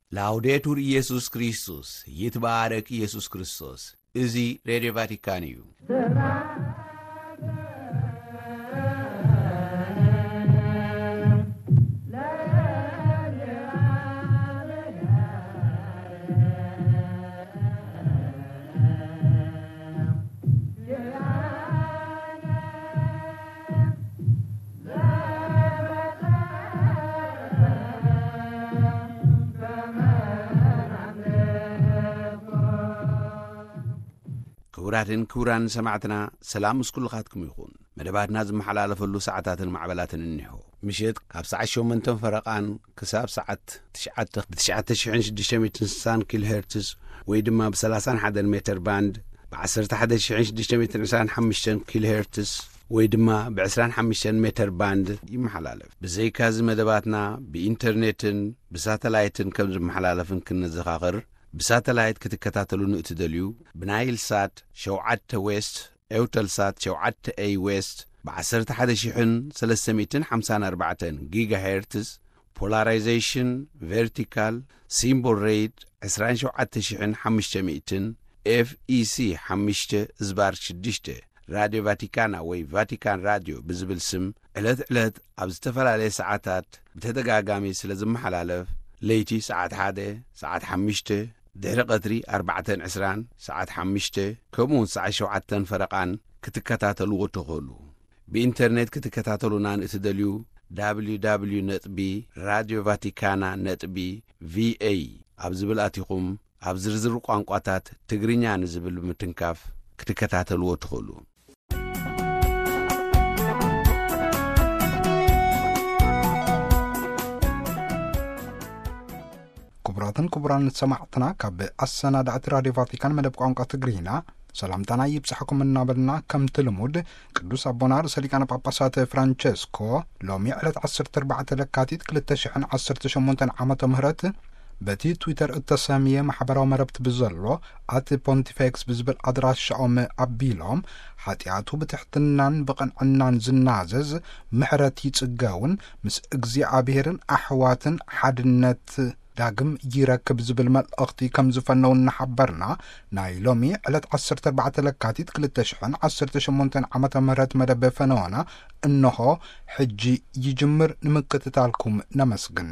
ላውዴቱር ኢየሱስ ክርስቶስ ይትባረክ ኢየሱስ ክርስቶስ። እዚ ሬዲዮ ቫቲካን እዩ። ክቡራን ሰማዕትና ሰላም ምስኩልኻትኩም ይኹን። መደባትና ዝመሓላለፈሉ ሰዓታትን ማዕበላትን እንሆ ምሽት ካብ ሰዓት 8 ፈረቓን ክሳብ ሰዓት 9660 ኪሎ ሄርትዝ ወይ ድማ ብ31 ሜትር ባንድ ብ11625 ኪሎ ሄርትዝ ወይ ድማ ብ25 ሜትር ባንድ ይመሓላለፍ። ብዘይካዚ መደባትና ብኢንተርኔትን ብሳተላይትን ከም ዝመሓላለፍን ክንዘኻኽር ብሳተላይት ክትከታተሉን እትደልዩ ብናይል ሳት 7 ዌስት ኤውተል ሳት 7 ኤ ዌስት ብ11354 ጊጋ ሄርትዝ ፖላራይዜሽን ቨርቲካል ሲምቦል ሬት 27500 ኤፍኢሲ 5/6 ራዲዮ ቫቲካና ወይ ቫቲካን ራዲዮ ብዝብል ስም ዕለት ኣብ ዝተፈላለየ ሰዓታት ብተደጋጋሚ ስለ ዝመሓላለፍ ለይቲ ሰዓት 1 ሰዓት 5 ድሕሪ ቀትሪ 4:20 ሰዓት 5 ከምኡውን ሰዓት 7 ፈረቓን ክትከታተልዎ ትኽእሉ። ብኢንተርኔት ክትከታተሉና እትደልዩ www.radiovaticana.va ኣብ ዝብል ኣቲኹም ኣብ ዝርዝር ቋንቋታት ትግርኛ ንዝብል ምትንካፍ ክትከታተልዎ ትኽእሉ። ክቡራን ሰማዕትና ካብ ኣሰናዳእቲ ራድዮ ቫቲካን መደብ ቋንቋ ትግርኛ ሰላምታና ይብጽሕኩም እናበልና ከምቲ ልሙድ ቅዱስ አቦና ርእሰ ሊቃነ ጳጳሳት ፍራንቸስኮ ሎሚ ዕለት 14 ለካቲት 2018 ዓመተ ምህረት በቲ ትዊተር እተሰሚየ ማሕበራዊ መረብቲ ብዘሎ ኣት ፖንቲፌክስ ብዝብል ኣድራሻኦም ኣቢሎም ሓጢኣቱ ብትሕትናን ብቕንዕናን ዝናዘዝ ምሕረት ይጽጋውን ምስ እግዚኣብሔርን ኣሕዋትን ሓድነት ዳግም ይረክብ ዝብል መልእኽቲ ከም ዝፈነው እናሓበርና ናይ ሎሚ ዕለት 14 ለካቲት 2018 ዓመተ ምህረት መደብ ፈነዋና እነሆ ሕጂ ይጅምር ንምክትታልኩም ነመስግን።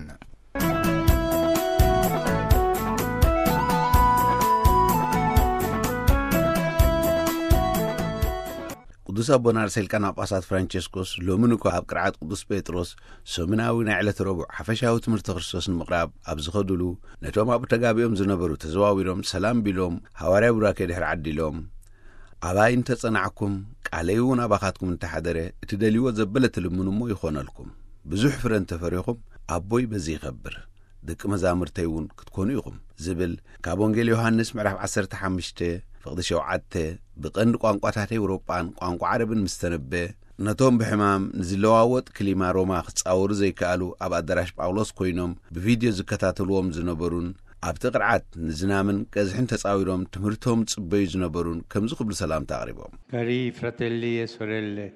ቅዱስ አቦና ርእሰ ሊቃነ ጳጳሳት ፍራንቸስኮስ ሎምንኮ ኣብ ቅርዓት ቅዱስ ጴጥሮስ ሰሙናዊ ናይ ዕለት ረቡዕ ሓፈሻዊ ትምህርቲ ክርስቶስ ንምቕራብ ኣብ ዝኸድሉ ነቶም ኣብ ተጋቢኦም ዝነበሩ ተዘዋዊሮም ሰላም ቢሎም ሐዋርያ ቡራኬ ድሕሪ ዓዲሎም ኣባይ እንተጸናዕኩም ቃለይ እውን ኣባኻትኩም እንተሓደረ እትደልይዎ ዘበለ ትልምኑ እሞ ይኾነልኩም ብዙሕ ፍረ እንተፈሪኹም ኣቦይ በዚ ይኸብር ደቂ መዛሙርተይ እውን ክትኮኑ ኢኹም ዝብል ካብ ወንጌል ዮሐንስ ምዕራፍ 15 ፍቕዲ 7 ብቐንዲ ቋንቋታት ኤውሮጳን ቋንቋ ዓረብን ምስተነበ ነቶም ብሕማም ንዝለዋወጥ ክሊማ ሮማ ክጻወሩ ዘይከኣሉ ኣብ ኣዳራሽ ጳውሎስ ኮይኖም ብቪድዮ ዝከታተልዎም ዝነበሩን ኣብቲ ቅርዓት ንዝናምን ቀዝሕን ተጻዊሮም ትምህርቶም ጽበዩ ዝነበሩን ከምዚ ክብሉ ሰላምታ ኣቕሪቦም Cari fratelli e sorelle,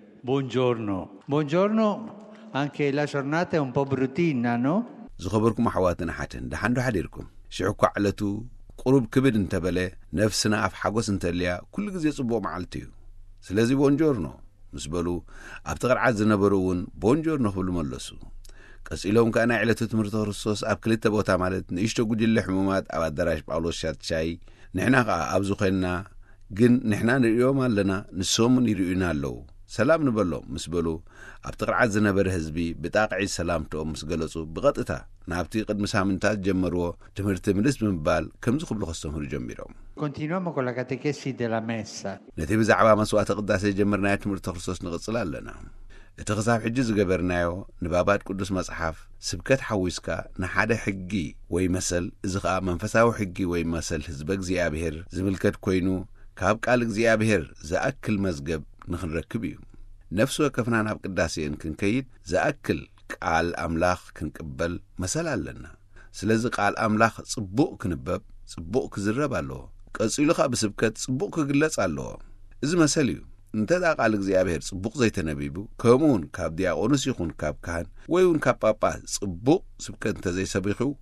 buongiorno, anche la giornata è un po' bruttina, no? ዝኸበርኩም ኣሕዋትን ሓትን ደሓንዶ ሓዲርኩም ሽዑኳ ዕለቱ ቁሩብ ክብድ እንተበለ ነፍስና ኣፍ ሓጎስ እንተልያ ኩሉ ጊዜ ጽቡቕ መዓልቲ እዩ። ስለዚ ቦንጆርኖ ምስ በሉ ኣብቲ ቅርዓት ዝነበሩ እውን ቦንጆርኖ ክብሉ መለሱ። ቀጺሎም ከዓ ናይ ዕለቱ ትምህርቲ ክርስቶስ ኣብ ክልተ ቦታ ማለት ንእሽቶ ጉጅለ ሕሙማት ኣብ ኣዳራሽ ጳውሎስ ሻትሻይ ንሕና ከዓ ኣብዚ ኾይንና ግን ንሕና ንሪኦም ኣለና ንሶምን ይርዩና ኣለዉ ሰላም ንበሎም ምስ በሉ ኣብቲ ቅርዓት ዝነበረ ህዝቢ ብጣቕዒ ሰላምቶኦም ምስ ገለጹ ብቐጥታ ናብቲ ቅድሚ ሳምንታት ጀመርዎ ትምህርቲ ምልስ ብምባል ከምዚ ክብሉ ከስተምህሩ ጀሚሮም Continuiamo con la catechesi della messa. ነቲ ብዛዕባ መስዋዕቲ ቅዳሴ ጀመርናዮ ትምህርቲ ክርስቶስ ንቕጽል ኣለና። እቲ ክሳብ ሕጂ ዝገበርናዮ ንባባት ቅዱስ መጽሓፍ ስብከት ሓዊስካ ንሓደ ሕጊ ወይ መሰል እዚ ከዓ መንፈሳዊ ሕጊ ወይ መሰል ህዝበ እግዚኣብሔር ዝምልከት ኮይኑ ካብ ቃል እግዚኣብሔር ዝኣክል መዝገብ ንኽንረክብ እዩ። ነፍሲ ወከፍና ናብ ቅዳሴን ክንከይድ ዝኣክል ቃል ኣምላኽ ክንቅበል መሰል ኣለና። ስለዚ ቃል ኣምላኽ ጽቡቕ ክንበብ ጽቡቕ ክዝረብ ኣለዎ። ቀጺሉ ኸ ብስብከት ጽቡቕ ክግለጽ ኣለዎ። እዚ መሰል እዩ። እንተዳ ቃል እግዚኣብሔር ጽቡቕ ዘይተነቢቡ ከምኡውን ካብ ዲያቆኖስ ይኹን ካብ ካህን ወይ እውን ካብ ጳጳስ ጽቡቕ ስብከት እንተዘይሰቢኹ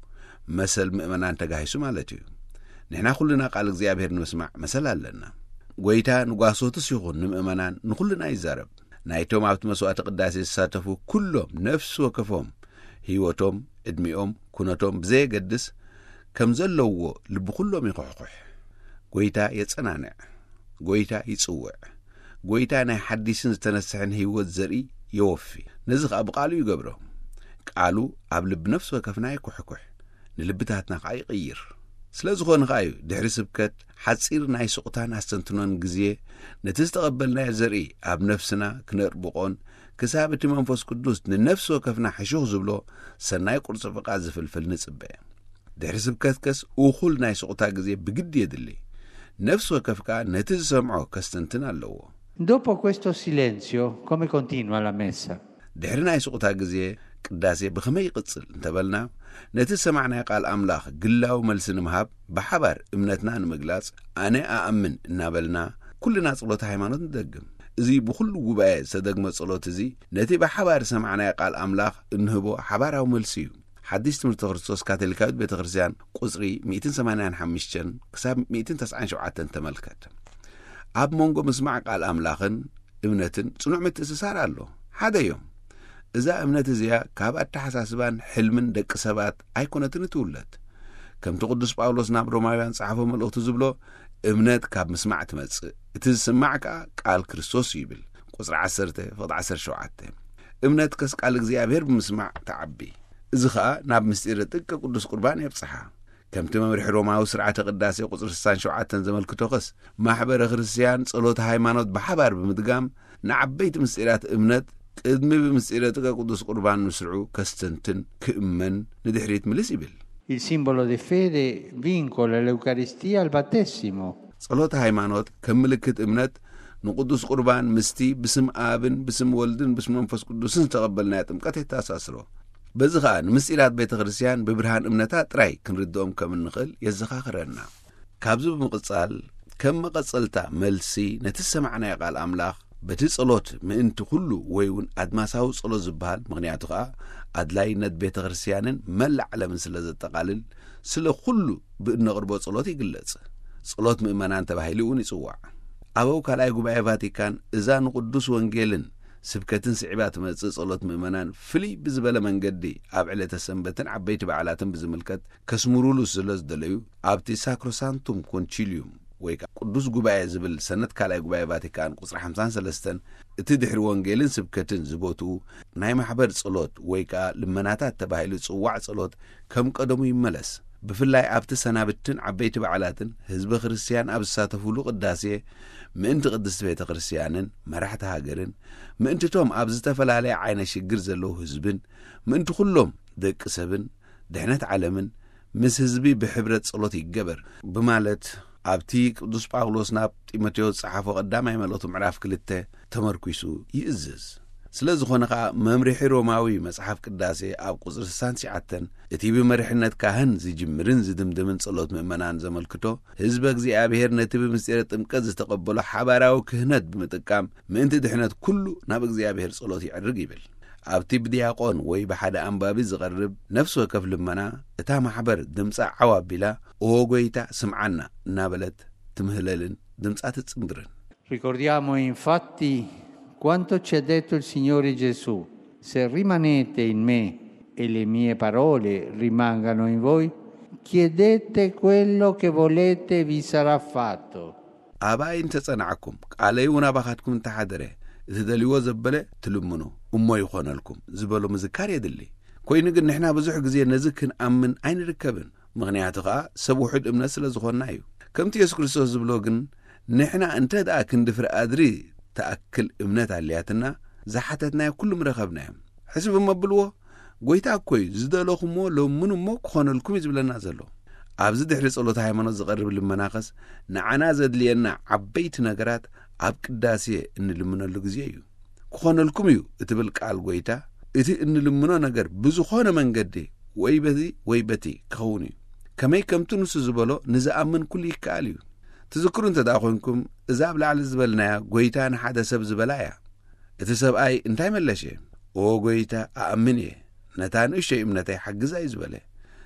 መሰል ምእመናን ተጋሂሱ ማለት እዩ ንሕና ኩልና ቃል እግዚአብሔር ንምስማዕ መሰል ኣለና ጎይታ ንጓሶትስ ይኹን ንምእመናን ንኩልና ይዛረብ ናይቶም ኣብቲ መስዋዕቲ ቅዳሴ ዝሳተፉ ኩሎም ነፍሲ ወከፎም ህይወቶም ዕድሚኦም ኩነቶም ብዘየገድስ ከም ዘለውዎ ልቢ ኩሎም ይኹሕኩሕ ጎይታ የጸናንዕ ጎይታ ይጽውዕ ጎይታ ናይ ሓዲስን ዝተነስሕን ህይወት ዘርኢ የወፊ ነዚ ኸዓ ብቃሉ ይገብሮ ቃሉ ኣብ ልብ ነፍሲ ወከፍና ይኩሕኩሕ ንልብታትና ኸዓ ይቕይር ስለ ዝኾነ ኸዓ እዩ ድሕሪ ስብከት ሓጺር ናይ ስቕታን ኣስተንትኖን ግዜ ነቲ ዝተቐበልናዮ ዘርኢ ኣብ ነፍስና ክነርብቖን ክሳብ እቲ መንፈስ ቅዱስ ንነፍሲ ወከፍና ሕሹኽ ዝብሎ ሰናይ ቁርጽ ፍቓድ ዝፍልፍል ንጽበ ድሕሪ ስብከት ከስ እኹል ናይ ስቕታ ግዜ ብግዲ የድሊ ነፍሲ ወከፍካ ነቲ ዝሰምዖ ከስተንትን ኣለዎ Dopo questo silenzio, come continua la messa? ድሕሪ ናይ ስቕታ ግዜ ቅዳሴ ብኸመይ ይቕጽል እንተበልና ነቲ ሰማዕናይ ቃል ኣምላኽ ግላዊ መልሲ ንምሃብ ብሓባር እምነትና ንምግላጽ ኣነ ኣኣምን እናበልና ኩልና ጸሎት ሃይማኖት ንደግም እዚ ብኩሉ ጉባኤ ዝተደግመ ጸሎት እዚ ነቲ ብሓባር ሰማዕናይ ቃል ኣምላኽ እንህቦ ሓባራዊ መልሲ እዩ ሓዲስ ትምህርቲ ክርስቶስ ካቶሊካዊት ቤተ ክርስቲያን ቁጽሪ 185 ክሳብ 197 ተመልከት ኣብ መንጎ ምስማዕ ቃል ኣምላኽን እምነትን ጽኑዕ ምትእስሳር ኣሎ ሓደ እዮም እዛ እምነት እዚኣ ካብ ኣተሓሳስባን ሕልምን ደቂ ሰባት ኣይኮነትን ትውለት ከምቲ ቅዱስ ጳውሎስ ናብ ሮማውያን ጸሓፎ መልእኽቱ ዝብሎ እምነት ካብ ምስማዕ ትመጽእ እቲ ዝስማዕ ከዓ ቃል ክርስቶስ ይብል ቁጽሪ 10:17 እምነት ከስ ቃል እግዚአብሔር ብምስማዕ ተዓቢ እዚ ኸዓ ናብ ምስጢር ጥቀ ቅዱስ ቁርባን የብጽሓ ከምቲ መምርሒ ሮማዊ ስርዓተ ቅዳሴ ቁጽሪ 67 ዘመልክቶ ኸስ ማሕበረ ክርስቲያን ጸሎት ሃይማኖት ብሓባር ብምድጋም ንዓበይቲ ምስጢራት እምነት ቅድሚ ብምስጢረ ጥቀ ቅዱስ ቁርባን ምስርዑ ከስተንትን ክእመን ንድሕሪት ምልስ ይብል Il simbolo di fede vincola l'Eucaristia al battesimo. ጸሎት ሃይማኖት ከም ምልክት እምነት ንቅዱስ ቁርባን ምስቲ ብስም አብን ብስም ወልድን ብስም መንፈስ ቅዱስን ተቀበልናዮ ጥምቀት የታሳስሮ በዚ ኸዓ ንምስጢራት ቤተ ክርስቲያን ብብርሃን እምነታት ጥራይ ክንርድኦም ከም እንኽእል የዘኻኽረና ካብዚ ብምቕጻል ከም መቐጸልታ መልሲ ነቲ ሰማዕናዮ ቃል ኣምላኽ በቲ ጸሎት ምእንቲ ኩሉ ወይ እውን ኣድማሳዊ ጸሎት ዝበሃል ምክንያቱ ኸዓ ኣድላይነት ቤተ ክርስቲያንን መላእ ዓለምን ስለ ዘጠቓልል ስለ ኩሉ ብእነቕርቦ ጸሎት ይግለጽ ጸሎት ምእመናን ተባሂሉ እውን ይጽዋዕ ኣበው ካልኣይ ጉባኤ ቫቲካን እዛ ንቅዱስ ወንጌልን ስብከትን ስዕባ ትመጽእ ጸሎት ምእመናን ፍልይ ብዝበለ መንገዲ ኣብ ዕለተ ሰንበትን ዓበይቲ በዓላትን ብዝምልከት ከስምሩሉ ስለ ዝደለዩ ኣብቲ ሳክሮሳንቱም ኮንቺሊዩም ወይ ቅዱስ ጉባኤ ዝብል ሰነት ካልኣይ ጉባኤ ቫቲካን ቁጽሪ 53 እቲ ድሕሪ ወንጌልን ስብከትን ዝቦትኡ ናይ ማሕበር ጸሎት ወይ ከዓ ልመናታት ተባሂሉ ጽዋዕ ጸሎት ከም ቀደሙ ይመለስ ብፍላይ ኣብቲ ሰናብትን ዓበይቲ በዓላትን ህዝቢ ክርስቲያን ኣብ ዝሳተፍሉ ቅዳሴ ምእንቲ ቅድስቲ ቤተ ክርስቲያንን መራሕቲ ሃገርን ምእንቲቶም ኣብ ዝተፈላለየ ዓይነ ሽግር ዘለዉ ህዝብን ምእንቲ ኩሎም ደቂ ሰብን ድሕነት ዓለምን ምስ ህዝቢ ብሕብረት ጸሎት ይገበር ብማለት ኣብቲ ቅዱስ ጳውሎስ ናብ ጢሞቴዎስ ጸሓፎ ቀዳማይ መልእኽቱ ምዕራፍ 2 ተመርኩሱ ይእዝዝ ስለ ዝኾነ ኸዓ መምርሒ ሮማዊ መጽሓፍ ቅዳሴ ኣብ ቁጽሪ 69 እቲ ብመሪሕነት ካህን ዝጅምርን ዝድምድምን ጸሎት ምእመናን ዘመልክቶ ህዝቢ እግዚኣብሔር ነቲ ብምስጢረ ጥምቀት ዝተቐበሎ ሓባራዊ ክህነት ብምጥቃም ምእንቲ ድሕነት ኩሉ ናብ እግዚኣብሔር ጸሎት ይዕርግ ይብል ኣብቲ ብዲያቆን ወይ ብሓደ ኣንባቢ ዝቐርብ ነፍሲ ወከፍ ልመና እታ ማሕበር ድምፃ ዓዋቢላ ኦ ጎይታ ስምዓና እናበለት ትምህለልን ድምፃ ትጽምብርን Ricordiamo infatti quanto ci ha detto il Signore Gesù: se rimanete in me e le mie parole rimangano in voi, chiedete quello che volete e vi sarà fatto. ኣባይን ተጸናዕኩም ቃለይ እውን ኣባኻትኩም እንተሓደረ እትደልይዎ ዘበለ ትልምኑ እሞ ይኾነልኩም ዝበሎ ምዝካር የድሊ ኮይኑ ግን ንሕና ብዙሕ ግዜ ነዚ ክንኣምን ኣይንርከብን ምክንያቱ ኸዓ ሰብ ውሑድ እምነት ስለ ዝኾንና እዩ ከምቲ ኢየሱስ ክርስቶስ ዝብሎ ግን ንሕና እንተ ደኣ ክንድፍር ኣድሪ ተኣክል እምነት ኣልያትና ዝሓተትናዮ ኩሉ ምረኸብናዮም ሕዝቢ መብልዎ ጎይታ እኮይ ዝደለኹሞ ለምኑ እሞ ክኾነልኩም ዝብለና ዘሎ ኣብዚ ድሕሪ ጸሎት ሃይማኖት ዝቐርብ ልመናኸስ ንዓና ዘድልየና ዓበይቲ ነገራት ኣብ ቅዳሴ እንልምነሉ ግዜ እዩ ክኾነልኩም እዩ እትብል ቃል ጎይታ እቲ እንልምኖ ነገር ብዝኾነ መንገዲ ወይ በቲ ክኸውን እዩ ከመይ ከምቲ ንሱ ዝበሎ ንዝኣምን ኩሉ ይከኣል እዩ ትዝክሩ እንተ ደኣ ኮይንኩም እዛ ኣብ ላዕሊ ዝበልናያ ጎይታ ንሓደ ሰብ ዝበላ እያ እቲ ሰብኣይ እንታይ መለሸ ኦ ጎይታ ኣኣምን እየ ነታ ንእሽተይ እምነተይ ሓግዛ እዩ ዝበለ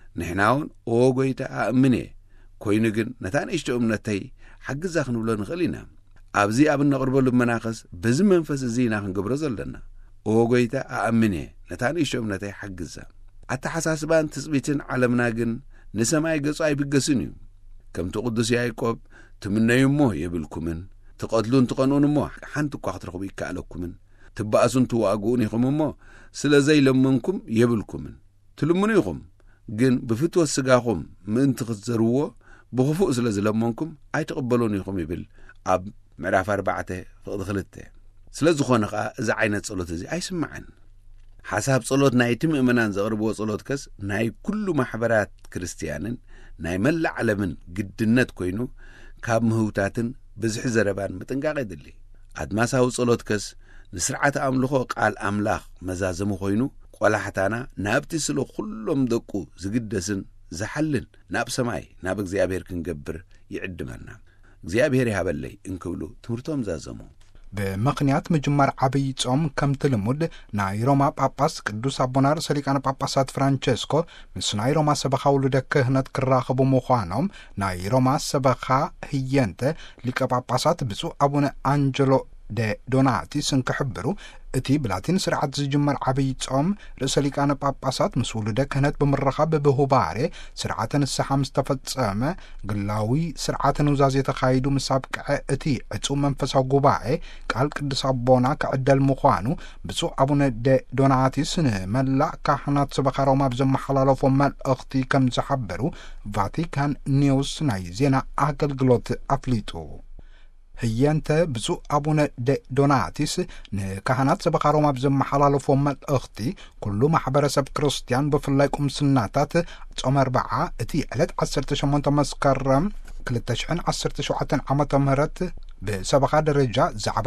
ንሕናውን ኦጎይታ ኣእምነ ኮይኑ ግን ነታ ንእሽቶ እምነተይ ሓግዛ ክንብሎ ንኽእል ኢና ኣብዚ ኣብ ነቕርበሉ መናኸስ በዚ መንፈስ እዚ ኢና ክንገብሮ ዘለና ኦጎይታ ኣእምነ ነታ ንእሽቶ እምነተይ ሓግዛ ኣተሓሳስባን ትጽቢትን ዓለምና ግን ንሰማይ ገጹ ኣይብገስን እዩ ከምቲ ቅዱስ ያዕቆብ ትምነዩ እሞ የብልኩምን ትቐትሉን ትቐንኡን እሞ ሓንቲ እኳ ክትረኽቡ ይከኣለኩምን ትበኣሱን ትዋግኡን ኢኹም እሞ ስለ ዘይለመንኩም የብልኩምን ትልምኑ ኢኹም ግን ብፍትወት ስጋኹም ምእንቲ ክትዘርዎ ብኽፉእ ስለ ዝለመንኩም ኣይትቕበሉን ኢኹም ይብል ኣብ ምዕራፍ 4 ፍቕዲ 2 ስለ ዝኾነ ኸዓ እዚ ዓይነት ጸሎት እዚ ኣይስምዐን ሓሳብ ጸሎት ናይቲ ምእመናን ዘቕርብዎ ጸሎት ከስ ናይ ኩሉ ማሕበራት ክርስቲያንን ናይ መላእ ዓለምን ግድነት ኮይኑ ካብ ምህውታትን ብዝሒ ዘረባን ምጥንቃቕ የድሊ ኣድማሳዊ ጸሎት ከስ ንስርዓተ ኣምልኾ ቃል ኣምላኽ መዛዘሙ ኮይኑ ቆላሕታና ናብቲ ስለ ኩሎም ደቁ ዝግደስን ዝሓልን ናብ ሰማይ ናብ እግዚኣብሔር ክንገብር ይዕድመና እግዚኣብሔር ይሃበለይ እንክብሉ ትምህርቶም ዛዘሙ ብምኽንያት ምጅማር ዓብይ ጾም ከምቲ ልሙድ ናይ ሮማ ጳጳስ ቅዱስ አቡና ርእሰ ሊቃነ ጳጳሳት ፍራንቸስኮ ምስ ናይ ሮማ ሰበኻ ውሉደ ክህነት ክራኸቡ ምዃኖም ናይ ሮማ ሰበኻ ህየንተ ሊቀ ጳጳሳት ብፁዕ አቡነ አንጀሎ ደ ዶናቲስ እንክሕብሩ እቲ ብላቲን ስርዓት ዝጅመር ዓብይ ጾም ርእሰ ሊቃነ ጳጳሳት ምስ ውሉደ ክህነት ብምርኻብ ብሁባሬ ስርዓተ ንስሓ ምስ ተፈጸመ ግላዊ ስርዓተ ንውዛዝ የተኻይዱ ምስ ኣብቅዐ እቲ ዕፁብ መንፈሳዊ ጉባኤ ቃል ቅዱስ አቦና ክዕደል ምዃኑ ብፁዕ አቡነ ደ ዶናቲስ ንመላእ ካህናት ሰበኻ ሮማ ብዘመሓላለፎም መልእኽቲ ከም ዝሓበሩ ቫቲካን ኒውስ ናይ ዜና ኣገልግሎት ኣፍሊጡ ህየንተ ብፁዕ አቡነ ደ ዶናቲስ ንካህናት ሰበኻ ሮማ ብዘመሓላለፎም መልእኽቲ ኩሉ ማሕበረሰብ ክርስቲያን ብፍላይ ቁምስናታት ጾም 4 እቲ ዕለት 18 መስከረም 2017 ዓመተ ምህረት ብሰበኻ ደረጃ ዛዕባ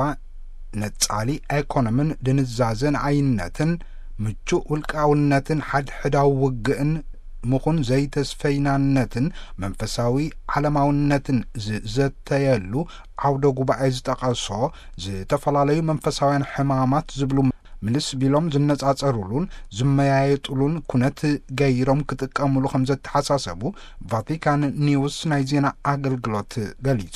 ነጻሊ ኢኮኖሚን ድንዛዝን ዓይነትን ምቹእ ውልቃውነትን ሓድሕዳዊ ውግእን ምኹን ዘይተስፈይናነትን መንፈሳዊ ዓለማውነትን ዘተየሉ ዓውደ ጉባኤ ዝጠቐሶ ዝተፈላለዩ መንፈሳውያን ሕማማት ዝብሉ ምልስ ቢሎም ዝነጻጸሩሉን ዝመያየጡሉን ኩነት ገይሮም ክጥቀምሉ ከም ዘተሓሳሰቡ ቫቲካን ኒውስ ናይ ዜና ኣገልግሎት ገሊጹ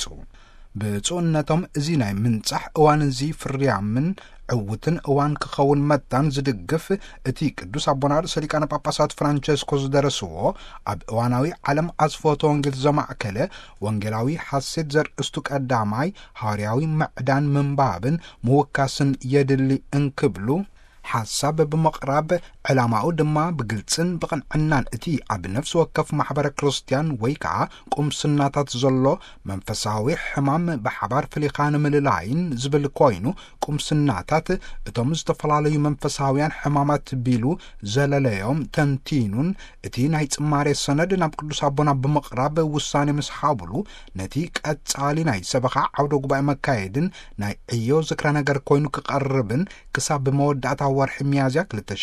ብፁዕነቶም እዚ ናይ ምንጻሕ እዋን እዚ ፍርያምን ዕውትን እዋን ክኸውን መጣን ዝድግፍ እቲ ቅዱስ አቡና ርእሰ ሊቃነ ጳጳሳት ፍራንቸስኮ ዝደረስዎ ኣብ እዋናዊ ዓለም ኣስፎቶ ወንጌል ዘማዕከለ ወንጌላዊ ሓሴት ዘርእስቱ ቀዳማይ ሐዋርያዊ ምዕዳን ምንባብን ምውካስን የድሊ እንክብሉ ሓሳብ ብምቕራብ ዕላማኡ ድማ ብግልጽን ብቕንዕናን እቲ ኣብ ነፍሲ ወከፍ ማሕበረ ክርስቲያን ወይ ከዓ ቁምስናታት ዘሎ መንፈሳዊ ሕማም ብሓባር ፍሊኻ ንምልላይን ዝብል ኮይኑ ቁምስናታት እቶም ዝተፈላለዩ መንፈሳውያን ሕማማት ቢሉ ዘለለዮም ተንቲኑን እቲ ናይ ጽማሬ ሰነድ ናብ ቅዱስ አቦና ብምቕራብ ውሳኔ ምስ ሓብሉ ነቲ ቀጻሊ ናይ ሰበኻ ዓውደ ጉባኤ መካየድን ናይ ዕዮ ዝክረ ነገር ኮይኑ ክቐርብን ክሳብ ብመወዳእታ ወርሒ ሚያዝያ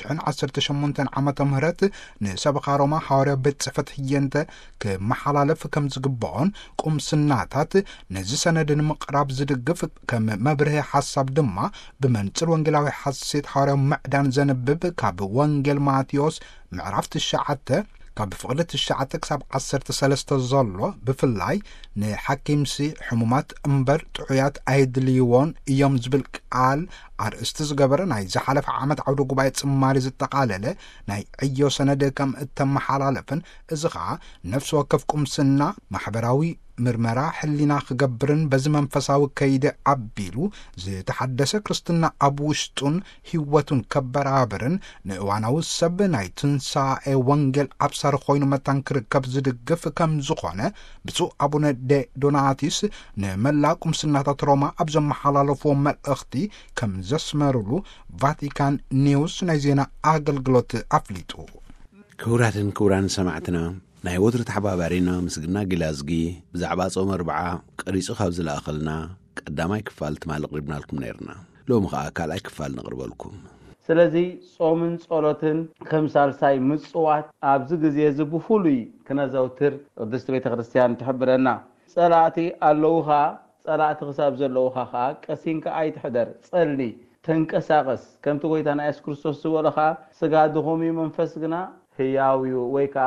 2018 ዓመተ ምህረት ንሰበኻ ሮማ ሐዋርያ ቤት ጽሕፈት ህየንተ ክመሓላለፍ ከም ዝግብዖን ቁምስናታት ነዚ ሰነድ ንምቕራብ ዝድግፍ ከም መብርሂ ሓሳብ ድማ ብመንጽር ወንጌላዊ ሓሴት ሐዋርያዊ ምዕዳን ዘንብብ ካብ ወንጌል ማቴዎስ ምዕራፍ 9 ካብ ፍቕዲ 9 ክሳብ 13 ዘሎ ብፍላይ ንሓኪምሲ ሕሙማት እምበር ጥዑያት ኣይድልይዎን እዮም ዝብል ቃል ኣርእስቲ ዝገበረ ናይ ዝሓለፈ ዓመት ዓውደ ጉባኤ ጽማሪ ዝጠቓለለ ናይ ዕዮ ሰነድ ከም እተመሓላለፍን እዚ ከዓ ነፍሲ ወከፍ ቁምስና ማሕበራዊ ምርመራ ሕሊና ክገብርን በዚ መንፈሳዊ ከይደ ኣቢሉ ዝተሓደሰ ክርስትና ኣብ ውሽጡን ህይወቱን ከበራብርን ንእዋናዊ ሰብ ናይ ትንሳኤ ወንጌል ኣብሳሪ ኮይኑ መታን ክርከብ ዝድግፍ ከም ዝኾነ ብፁዕ አቡነ ደ ዶናቲስ ንመላእ ቁምስናታት ሮማ ኣብ ዘመሓላለፍዎ መልእኽቲ ከም ዘስመሩሉ ቫቲካን ኒውስ ናይ ዜና ኣገልግሎት ኣፍሊጡ ክቡራትን ክቡራን ሰማዕትና ናይ ወትሪ ተሓባባሪና ምስግና ግላዝጊ ብዛዕባ ጾም 4 ቀሪጹ ካብ ዝለኣኸልና ቀዳማይ ክፋል ትማል ቅሪብናልኩም ነርና ሎሚ ከዓ ካልኣይ ክፋል ነቕርበልኩም ስለዚ ጾምን ጸሎትን ከም ሳልሳይ ምጽዋት ኣብዚ ግዜ እዚ ብፍሉይ ክነዘውትር ቅድስት ቤተ ክርስቲያን ትሕብረና ጸላእቲ ኣለውኻ ጸላእቲ ክሳብ ዘለውኻ ከዓ ቀሲንካ ኣይትሕደር ጸሊ ተንቀሳቐስ ከምቲ ጎይታና ኢየሱስ ክርስቶስ ዝበለኻ ስጋ ድኹም መንፈስ ግና ህያው ወይ ከዓ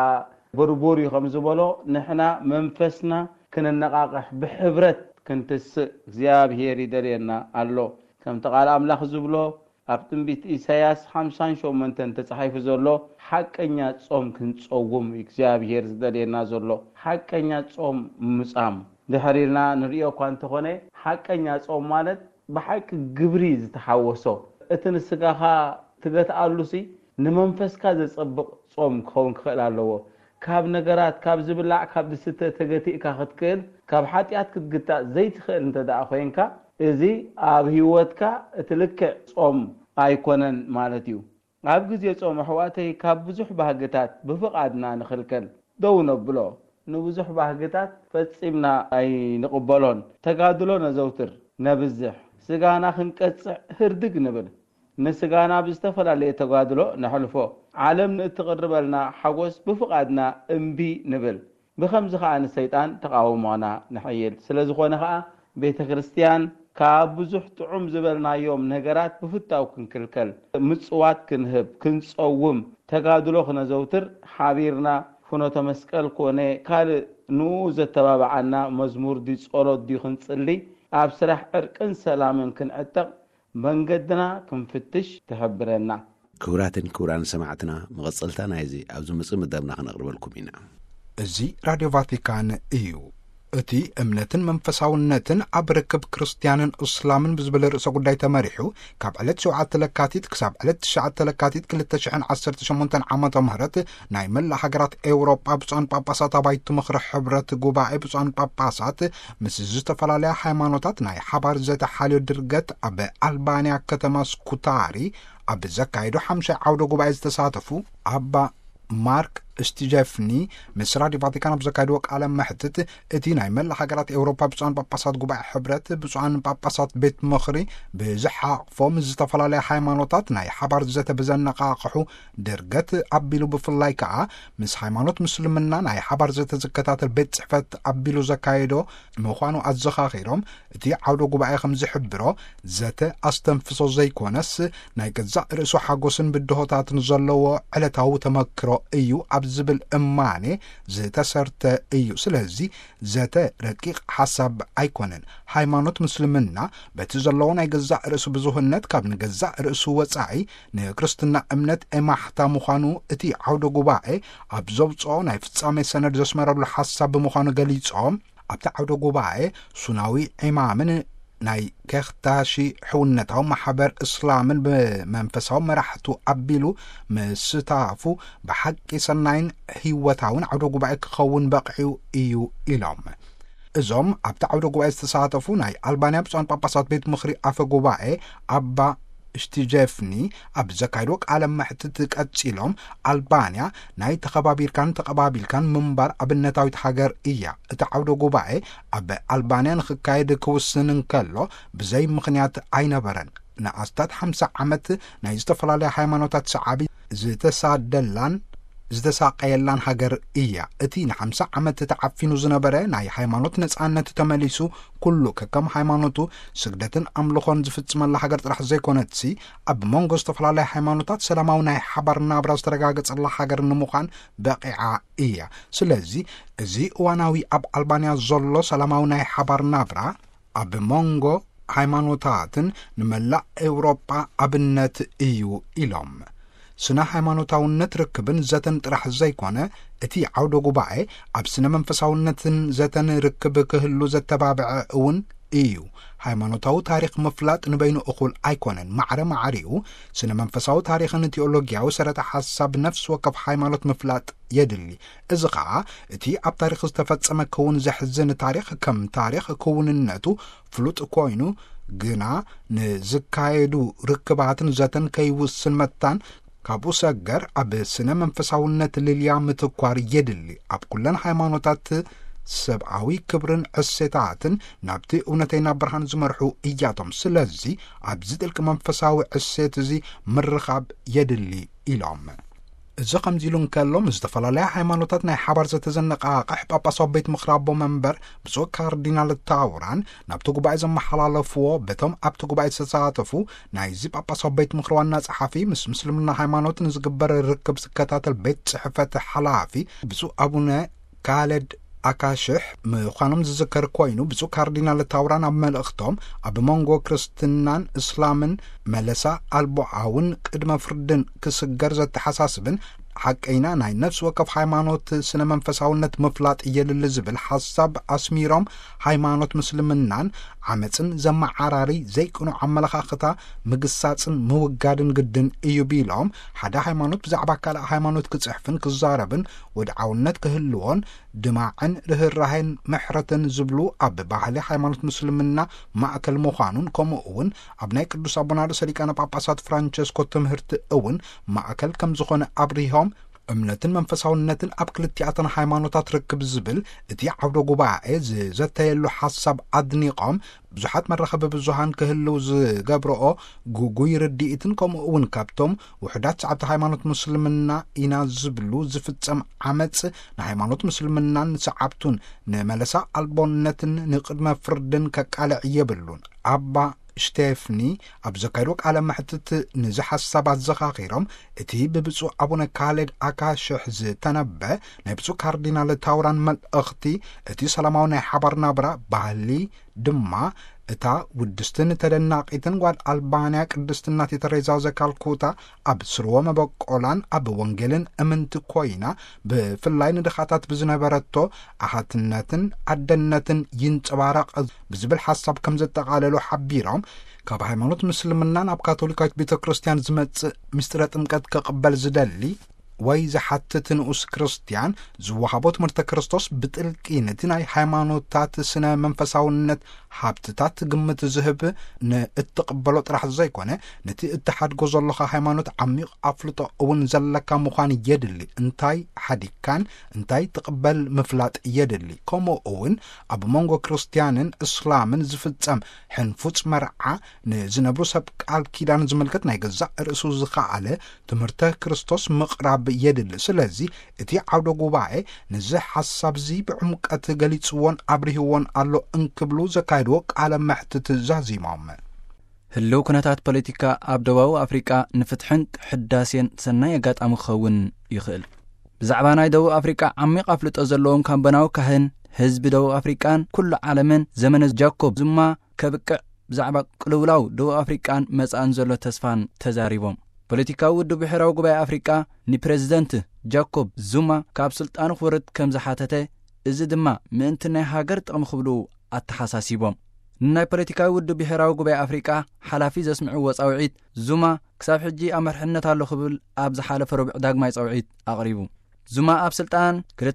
بربوري خمس بلو نحنا منفسنا كنا نقاقح بحبرت كنت زياب هيري درينا الله كم تقال أملاخ زبلو أبتن بيت إساياس 50 شو من تنتصحيف زولو حقا تصوم كنت صوم زياب هيري درينا زولو حقا تصوم مسام دحريرنا نريو كوانت خوني حقا تصوم مالت بحق قبريز تحوصو اتنسقاها تقات آلوسي نمنفسكا زصبق صوم كون خلال اللو كاب نقرات كاب زبلاع كاب دستة تقاتيكا خدكيل كاب حاتيات كتقطع زيت خيل انت دا أخوينكا ازي اب هيوتكا اتلك صوم ايكونن مالتيو اب جزي صوم حواتي كاب بزح بهقتات بفقادنا نخلكن دو نبلو نبزح بهقتات فتصيبنا اي نقبلون تقادلو نزوتر نبزح سقانا خنقصع هردق نبل نسقانا بستفل عليه تقادلو نحلفو عالم نتقربلنا حوس بفقادنا انبي نبل بخمس خان الشيطان تقاومنا نحيل سلازخونا خا بيت كريستيان كابزح طعم زبلنا يوم نغرات بفتاو كنكلكل مصوات كنهب كنصوم تقادلو خنزوتر حابيرنا فنوت مسقل كونه قال نو زتبابعنا مزمور دي صلوت دي خنصلي اب سرح ارقن سلامن كنعتق منقدنا كنفتش تحبرنا كوران سمعتنا مغصلتا نايزي ابزو مص مدبنا خنقرب لكم هنا ازي راديو فاتيكان ايو اتي امنتن منفساونتن ابركب كريستيانن اسلامن بزبل رئيس قداي تماريحو كاب علت 7 لكاتيت كساب علت 9 لكاتيت 2018 عامه مهرت نايمل حجرات اوروبا بصان باباسات بايت مخرح حبرت غوباي بصان باباسات مسز تفلاليا هايمانوتات ناي حبار زت حالو درغت اب البانيا كتما سكوتاري اب زكايدو 5 عودو غوباي تساتفو ابا مارك استجافني مسرا دي فاتيكان بزكايدو قالم محتت اتي نايمل حجرات اوروبا بصان باباسات غوباي حبرت بصان باباسات بيت مخري بزحا فوم زتفلاليا هايمانوتات ناي حبار زت بزنقاقحو درغت ابيلو بفلاي كا مس هايمانوت مسلمنا ناي حبار زت زكتات البيت صحفت ابيلو زكايدو مخانو ازخاخيروم اتي عودو غوباي خمز حبرو زت استنفسو زيكونس ناي كزا رسو حاغوسن بدهوتات نزلو علتاو تمكرو ايو زبل اماني زتسرت ايو سلازي زت رقيق حسب ايكونن هايمانوت مسلمنا بتزلون يجزا رسو بزوهنت كاب نجزا رسو وصاي نكريستنا امنت امحتا مخانو اتي عودو غوباي ابزوبصو ناي فصامي سند زسمرلو حسب مخانو غليصوم ابتا عودو غوباي سناوي امامن ناي كختاشي حونتهم محبر اسلامن بمنفسهم مرحتو ابيلو مستافو بحق سناين هيوتاون عودو غوباي كخون بقعو ايو إلام ازوم ابتا عودو غوباي استساتفو ناي البانيا بصان باباسات بيت مخري افا غوباي ابا استجافني اب زكايروك على محتت قصيلهم البانيا ناي تخبابير كان منبر ابنتاويت حجر ايا اتعودو غوباي اب البانيا نخكايد كوسنن كلو بزي مخنيات عينبرن ناستات 50 عمت ناي استفلالي هايمانوتات صعابي زتسادلان زتساقيلان حجر ايا اتين 50 عمت تعفينو زنبره ناي هايمانوت نصانت تمليسو كله كم هايمانوتو سجدتن املخون زفصم الله حجر طرح زيكونتسي اب مونغو استفلالي هايمانوتات سلاماو ناي حبرنا براز ترغاغص الله حجر نمخان بقيعه ايا سلازي ازي واناوي اب البانيا زولو سلاماو ناي حبرنا برا اب مونغو هايمانوتاتن نملا اوروبا ابنت ايو إلوم سنا هايمانوتاونت ركبن زتن طرح زيكونه اتي عودو غوباي اب سنا منفساونتن زتن ركب كهلو زتبابع اون ايو هايمانوتاو تاريخ مفلات نبينو اقول ايكونن معريو سنا منفساو تاريخ نتيولوجياو سرت حساب نفس وكف هايمانوت مفلات يدلي ازقا اتي اب تاريخ استفصم كون زحزن تاريخ كم تاريخ كوننتو فلوت كوينو غنا نزكايدو ركباتن زتن كيوسن متان كابو سجر اب سنه منفساونت لليام تكوار يدلي اب كلن هايمانوتات سبعوي كبرن اسيتاتن نابتي اونتينا برهان زمرحو اياتهم سلازي اب زدلك منفساوي اسيت زي مرخاب يدلي إلام إذا خمزيلون كلهم استفلا ሃይማኖታትና ሓባር ዘተዘነቃቅሕ ጳጳሳት ቤት ምኽራቦ መንበር ብፁዕ ካርዲናል ታውራን ናብቲ ጉባኤ ዘመሓላለፍዎ በቶም ኣብቲ ጉባኤ ዝተሳተፉ ናይዚ ጳጳሳት ቤት ምኽሪ ዋና ጸሓፊ ምስ ምስልምና ሃይማኖት ንዝግበር ርክብ ዝከታተል ቤት ጽሕፈት ሓላፊ ብፁዕ አቡነ ካሌድ አካሽሕ ምዃኖም ዝዝከር ኮይኑ ብፁዕ ካርዲናል ታውራን ኣብ መልእኽቶም ኣብ መንጎ ክርስትናን እስላምን መለሳ አልቦዓውን ቅድመ ፍርድን ክስገር ዘተሓሳስብን ሓቀይና ናይ ነፍስ ወከፍ ሃይማኖት ስነ መንፈሳውነት ምፍላጥ የልል ዝብል ሓሳብ ኣስሚሮም ሃይማኖት ምስልምናን ዓመፅን ዘመዓራሪ ዘይቅኑ ኣመለኻኽታ ምግሳፅን ምውጋድን ግድን እዩ ቢሎም ሓደ ሃይማኖት ብዛዕባ ካልእ ሃይማኖት ክጽሕፍን ክዛረብን ወድዓውነት ክህልዎን ድማዕን ርህራሄን ምሕረትን ዝብሉ ኣብ ባህሊ ሃይማኖት ምስልምና ማእከል ምዃኑን ከምኡ እውን ኣብ ናይ ቅዱስ አቡነ ርእሰ ሊቃነ ጳጳሳት ፍራንቸስኮ ትምህርቲ እውን ማእከል ከም ዝኾነ አብሪሆም እምነትን መንፈሳውነትን ኣብ ክልቲኣተን ሃይማኖታት ርክብ ዝብል እቲ ዓውደ ጉባኤ ዘተየሉ ሓሳብ ኣድኒቆም ብዙሓት መራኸቢ ብዙሃን ክህልው ዝገብርኦ ጉጉይ ርድኢትን ከምኡ እውን ካብቶም ውሕዳት ሰዓብቲ ሃይማኖት ምስልምና ኢና ዝብሉ ዝፍጸም ዓመፅ ንሃይማኖት ምስልምናን ሰዓብቱን ንመለሳ አልቦነትን ንቅድመ ፍርድን ከቃልዕ የብሉን ኣባ ሽቴፍኒ ኣብ ዘካይዶ ቃለ መሕትት ንዚ ሓሳባት ዘኻኺሮም እቲ ብብፁዕ አቡነ ካሌድ አካሽሕ ዝተነበ ናይ ብፁዕ ካርዲናል ታውራን መልእኽቲ እቲ ሰላማዊ ናይ ሓባር ናብራ ባህሊ ድማ እታ ውድስትን ተደናቂትን ጓል አልባንያ ቅድስትናት ተሬዛ ዘካልኩታ ኣብ ስርወ መበቆላን ኣብ ወንጌልን እምንቲ ኮይና ብፍላይ ንድኻታት ብዝነበረቶ ኣሃትነትን ኣደነትን ይንጸባረቕ ብዝብል ሓሳብ ከም ዘጠቃለሉ ሓቢሮም ካብ ሃይማኖት ምስልምናን ኣብ ካቶሊካዊት ቤተ ክርስቲያን ዝመጽእ ምስጢረ ጥምቀት ከቕበል ዝደሊ ወይ ዝሓትት ንኡስ ክርስቲያን ዝወሃቦ ትምህርተ ክርስቶስ ብጥልቂ ነቲ ናይ ሃይማኖታት ስነ መንፈሳውነት ሃብትታት ግምት ዝህብ ንእትቕበሎ ጥራሕ ዘይኮነ ነቲ እትሓድጎ ዘለኻ ሃይማኖት ዓሚቕ ኣፍልጦ እውን ዘለካ ምዃን የድሊ እንታይ ሓዲካን እንታይ ትቕበል ምፍላጥ የድሊ ከምኡ እውን ኣብ መንጎ ክርስቲያንን እስላምን ዝፍጸም ሕንፉፅ መርዓ ንዝነብሩ ሰብ ቃል ኪዳን ዝምልከት ናይ ገዛእ ርእሱ ዝኸኣለ ትምህርተ ክርስቶስ ምቕራብ የድሊ ስለዚ እቲ ዓውደ ጉባኤ ነዚ ሓሳብ ዚ ብዕምቀት ገሊጽዎን አብሪህዎን ኣሎ እንክብሉ ዘካይድዎ ቃለ መሕትት ዛዚሞም ህልው ኩነታት ፖለቲካ ኣብ ደቡብ ኣፍሪቃ ንፍትሕን ሕዳሴን ሰናይ ኣጋጣሚ ክኸውን ይኽእል ብዛዕባ ናይ ደቡብ ኣፍሪቃ ዓሚቕ ኣፍልጦ ዘለዎም ካምበናዊ ካህን ህዝቢ ደቡብ ኣፍሪቃን ኩሉ ዓለምን ዘመነ ጃኮብ ዙማ ከብቅዕ ብዛዕባ ቅልውላው ደቡብ ኣፍሪቃን መጻእን ዘሎ ተስፋን ተዛሪቦም ፖለቲካዊ ውድብ ብሕራዊ ጉባኤ ኣፍሪቃ ንፕሬዚደንት ጃኮብ ዙማ ካብ ስልጣኑ ክወርድ ከም ዝሓተተ እዚ ድማ ምእንቲ ናይ ሃገር ጥቕሚ ክብሉ ኣተሓሳሲቦም ናይ ፖለቲካዊ ውድብ ብሕራዊ ጉባኤ ኣፍሪቃ ሓላፊ ዘስምዑ ወጻውዒት ዙማ ክሳብ ሕጂ ኣብ መርሕነት ኣሎ ክብል ኣብ ዝሓለፈ ረቡዕ ዳግማይ ጻውዒት ኣቕሪቡ ዙማ ኣብ ስልጣን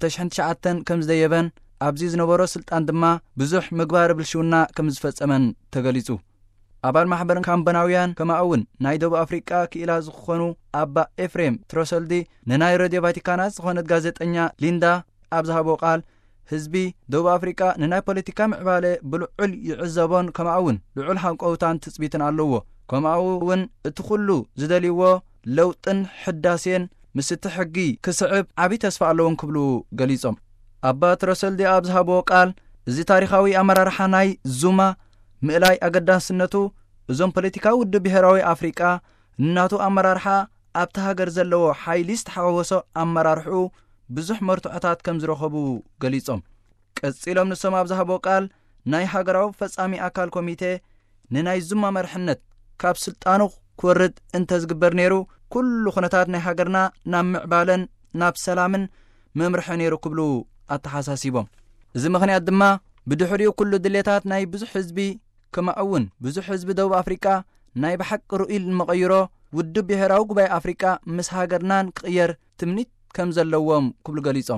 2009 ከም ዝደየበን ኣብዚ ዝነበሮ ስልጣን ድማ ብዙሕ ምግባር ብልሽውና ከም ዝፈጸመን ተገሊጹ ኣባል ማሕበር ካምበናውያን ከማውን ናይ ደቡብ ኣፍሪቃ ክኢላ ዝኾኑ ኣባ ኤፍሬም ትሮሰልዲ ንናይ ሬድዮ ቫቲካናት ዝኾነት ጋዜጠኛ ሊንዳ ኣብ ዝሃቦ ቃል ህዝቢ ደቡብ ኣፍሪቃ ንናይ ፖለቲካ ምዕባለ ብልዑል ይዕዘቦን ከማውን ልዑል ሃንቀውታን ትጽቢትን ኣለዎ ከማውን እቲ ኩሉ ዝደልይዎ ለውጥን ሕዳሴን ምስቲ ሕጊ ክስዕብ ዓብይ ተስፋ ኣለዎም ክብሉ ገሊጾም ኣባ ትሮሰልዲ ኣብ ዝሃቦ ቃል እዚ ታሪኻዊ ኣመራርሓ ናይ ዙማ ምእላይ ኣገዳስነቱ እዞም ፖለቲካዊ ውድብ ብሕራዊ ኣፍሪቃ እናቱ ኣመራርሓ ኣብቲ ሃገር ዘለዎ ሓይሊ ዝተሓዋወሶ ኣመራርሑ ብዙሕ መርቱዕታት ከም ዝረኸቡ ገሊጾም ቀጺሎም ንሶም ኣብ ዝሃቦ ቃል ናይ ሃገራዊ ፈጻሚ ኣካል ኮሚቴ ንናይ ዙማ መርሕነት ካብ ስልጣኑ ክወርድ እንተዝግበር ነይሩ ኩሉ ኩነታት ናይ ሃገርና ናብ ምዕባለን ናብ ሰላምን መምርሒ ነይሩ ክብሉ ኣተሓሳሲቦም እዚ ምኽንያት ድማ ብድሕሪኡ ኩሉ ድሌታት ናይ ብዙሕ ህዝቢ ከማውን ብዙሕ ህዝቢ ደቡብ ኣፍሪቃ ናይ ብሓቂ ርኡይል መቐይሮ ውድብ ብሕራዊ ጉባኤ ኣፍሪቃ ምስ ሃገርናን ክቕየር ትምኒት ከም ዘለዎም ክብሉ ገሊጾም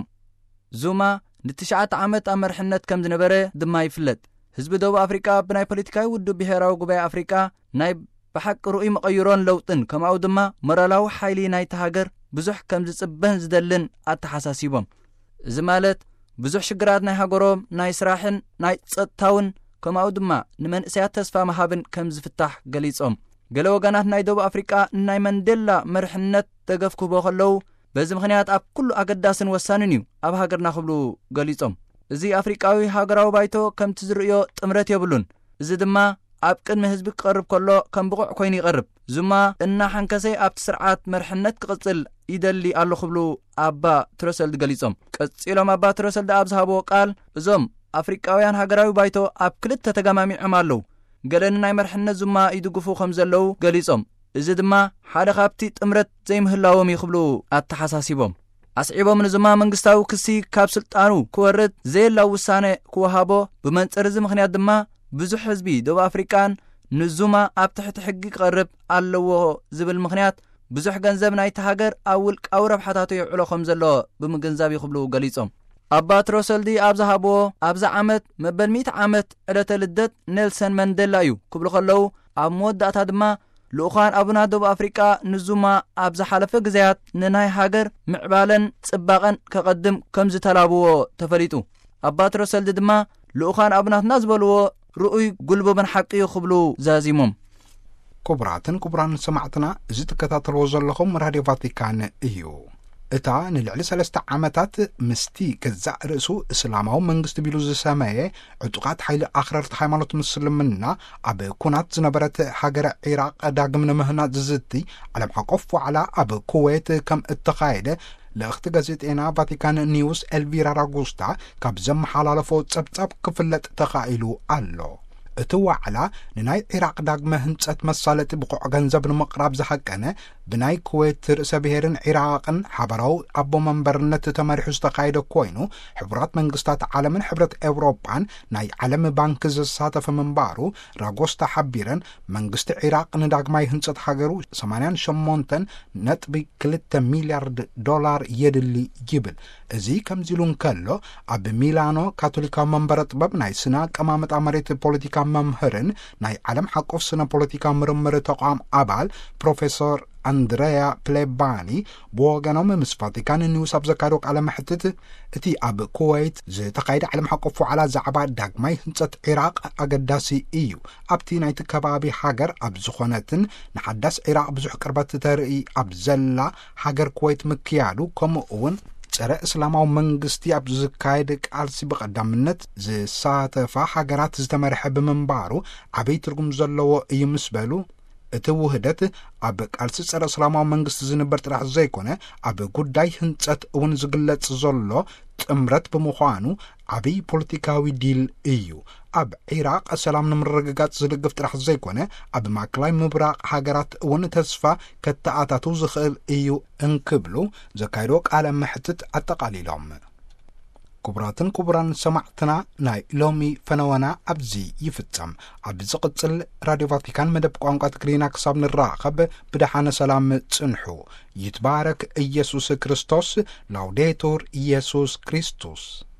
ዙማ ን9 ዓመት ኣብ መርሕነት ከም ዝነበረ ድማ ይፍለጥ ህዝቢ ደቡብ ኣፍሪቃ ብናይ ፖለቲካዊ ውድብ ብሕራዊ ጉባኤ ኣፍሪቃ ናይ ብሓቂ ርኡይ መቐይሮን ለውጥን ከማው ድማ ሞራላዊ ሓይሊ ናይቲ ሃገር ብዙሕ ከም ዝጽበን ዝደልን ኣተሓሳሲቦም እዚ ማለት ብዙሕ ሽግራት ናይ ሃገሮም ናይ ስራሕን ናይ ጸጥታውን ከማው ድማ ንመንእሰያት ተስፋ መሃብን ከም ዝፍታሕ ገሊጾም ገለ ወገናት ናይ ደቡብ ኣፍሪቃ ናይ መንዴላ መርሕነት ደገፍ ክህቦ ከለዉ በዚ ምኽንያት ኣብ ኩሉ ኣገዳስን ወሳንን እዩ ኣብ ሃገርና ክብሉ ገሊጾም። እዚ ኣፍሪቃዊ ሃገራዊ ባይቶ ከምቲ ዝርእዮ ጥምረት የብሉን። እዚ ድማ ኣብ ቅድሚ ህዝቢ ክቐርብ ከሎ ከም ብቑዕ ኮይኑ ይቐርብ። ዙማ እናሓንከሰይ ኣብቲ ስርዓት መርሕነት ክቕጽል ይደሊ ኣሎ ክብሉ ኣባ ትሮሰልድ ገሊጾም። ቀጺሎም ኣባ ትሮሰልድ ኣብ ዝሃብዎ ቃል እዞም ኣፍሪቃውያን ሃገራዊ ባይቶ ኣብ ክልተ ተገማሚዖም ኣለዉ። ገለን ናይ መርሕነት ዙማ ይድግፉ ከም ዘለዉ ገሊጾም። እዚ ድማ ሓደ ካብቲ ጥምረት ዘይምህላዎም ይኽብሉ ኣተሓሳሲቦም። ኣስዒቦም ንዙማ መንግስታዊ ክሲ ካብ ስልጣኑ ክወርድ ዘየላው ውሳነ ክወሃቦ ብመንጽር እዚ ምኽንያት ድማ ብዙሕ ህዝቢ ደቡብ ኣፍሪቃን ንዙማ ኣብ ትሕቲ ሕጊ ክቐርብ ኣለዎ ዝብል ምኽንያት ብዙሕ ገንዘብ ናይቲ ሃገር ኣብ ውልቃዊ ረብሓታቱ ይውዕሎ ከም ዘሎ ብምግንዛብ ይኽብሉ ገሊጾም። ኣባ ትሮሰልዲ ኣብ ዝሃብዎ ኣብዛ ዓመት መበል 100 ዓመት ዕለተ ልደት ኔልሰን መንዴላ እዩ ክብሉ ከለዉ ኣብ መወዳእታ ድማ ልኡኻን ኣቡና ደቡብ ኣፍሪቃ ንዙማ ኣብ ዝሓለፈ ግዜያት ንናይ ሃገር ምዕባለን ጽባቐን ከቐድም ከም ዝተላብዎ ተፈሊጡ። ኣባ ትሮሰልዲ ድማ ልኡኻን ኣቡናትና ዝበልዎ ርኡይ ጉልበበን ሓቂ ክብሉ ዛዚሞም። ክቡራትን ክቡራን ሰማዕትና እዚ ትከታተልዎ ዘለኹም ራድዮ ቫቲካን እዩ። እታ ንልዕሊ 3 ዓመታት ምስቲ ገዛእ ርእሱ እስላማዊ መንግስቲ ቢሉ ዝሰመየ ዕጡቃት ሓይሊ ኣኽረርቲ ሃይማኖት ምስልምና ኣብ ኩናት ዝነበረት ሃገረ ዒራቅ ዳግም ንምህናፅ ዝዝቲ ዓለም ዓቀፍ ዋዕላ ኣብ ኩዌት ከም እተኻየደ ለእኽቲ ጋዜጤና ቫቲካን ኒውስ ኤልቪራ ራጉስታ ካብ ዘመሓላለፎ ጸብጻብ ክፍለጥ ተኻኢሉ ኣሎ። እቲ ዋዕላ ንናይ ዒራቅ ዳግመ ህንጸት መሳለጢ ብቑዕ ገንዘብ ንምቕራብ ዝሓቀነ ብናይ ኩዌት ርእሰ ብሔርን ዒራቅን ሓበራዊ ኣቦ መንበርነት ተመሪሑ ዝተኻየደ ኮይኑ ሕቡራት መንግስታት ዓለምን ሕብረት ኤውሮፓን ናይ ዓለም ባንኪ ዝሳተፈ ምንባሩ ራጎስታ ሓቢረን መንግስቲ ዒራቅ ንዳግማይ ህንጸት ሃገሩ 88.2 ሚልያርድ ዶላር የድሊ ይብል። እዚ ከምዚሉ እንከሎ ኣብ ሚላኖ ካቶሊካዊ መንበረ ጥበብ ናይ ስነ ቀማመጣ መሬት ፖለቲካ መምህርን ናይ ዓለም ሓቆፍ ስነ ፖለቲካ ምርምር ተቋም ኣባል ፕሮፌሰር ኣንድሬያ ፕሌባኒ ብወገኖም ምስ ቫቲካን ኒውስ ኣብ ዘካየዶ ቃለ መሕትት እቲ ኣብ ኩዌት ዝተኻየደ ዓለም ሓቆፍ ዋዕላ ዛዕባ ዳግማይ ህንጸት ዒራቅ ኣገዳሲ እዩ። ኣብቲ ናይቲ ከባቢ ሃገር ኣብ ዝኾነትን ንሓዳስ ዒራቅ ብዙሕ ቅርበት ተርኢ ኣብ ዘላ ሃገር ኩዌት ምክያዱ ከምኡ እውን ፀረ እስላማዊ መንግስቲ ኣብ ዝካየድ ቃልሲ ብቐዳምነት ዝሳተፋ ሃገራት ዝተመርሐ ብምንባሩ ዓበይ ትርጉም ዘለዎ እዩ ምስ በሉ እቲ ውህደት ኣብ ቃልሲ ፀረ እስላማዊ መንግስቲ ዝንበር ጥራሕ ዘይኮነ ኣብ ጉዳይ ህንጸት እውን ዝግለጽ ዘሎ ጥምረት ብምዃኑ ዓበይ ፖለቲካዊ ዲል እዩ። ኣብ ዒራቅ ሰላም ንምርግጋጽ ዝድግፍ ጥራሕ ዘይኮነ ኣብ ማእከላይ ምብራቅ ሃገራት እውን ተስፋ ከተኣታቱ ዝኽእል እዩ እንክብሉ ዘካይዶ ቃለ መሕትት ኣጠቃሊሎም። ክቡራትን ክቡራን ሰማዕትና ናይ ሎሚ ፈነወና ኣብዚ ይፍጸም። ኣብ ዝቕጽል ራድዮ ቫቲካን መደብ ቋንቋ ትግርኛ ክሳብ ንራኸብ ብድሓነ ሰላም ጽንሑ። ይትባረክ ኢየሱስ ክርስቶስ። ላውዴቱር ኢየሱስ ክርስቶስ።